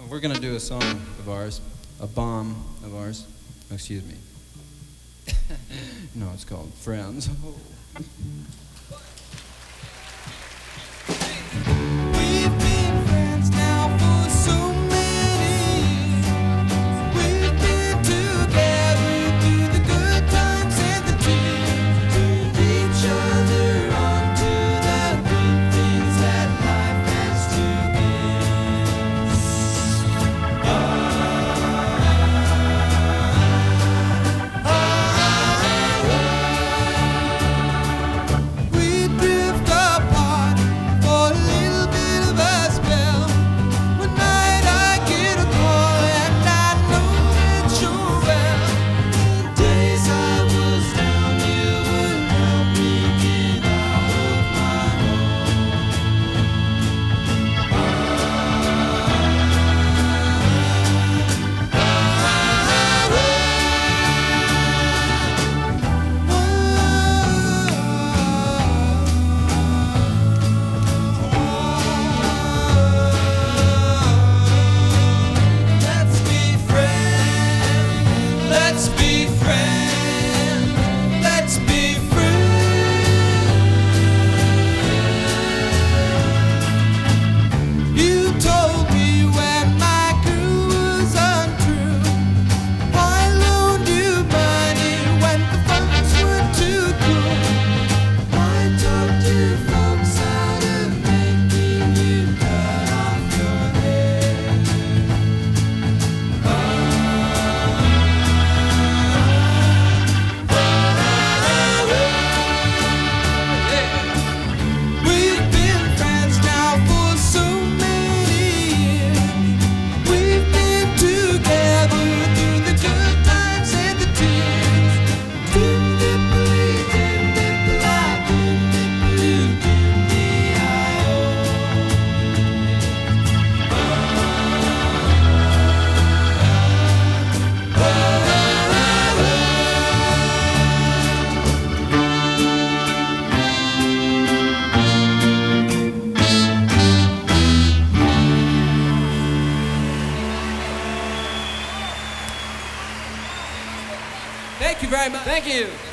We're gonna do a song of ours, a bomb of ours. Oh, excuse me. No, it's called Friends. We've been friends now for so many years. We've been together through the good times and the tears. Turned each other on to the good things that life has to give. We drift apart for a little bit of a spell. One night I get a call and I know it sure well. The days I was down, you would help me get out of my Let's be friends. Let's be friends. Let's be friends. You told me when my crew was untrue. I loaned you money when the folks were too cool. I talked your folks out of making you cut off your head. We've been friends now for so many years. We've been together through the good times and the tears. Dim-dipply, dim-dipply, dim-dipply, dim-di-I-O. Thank you very much. Thank you.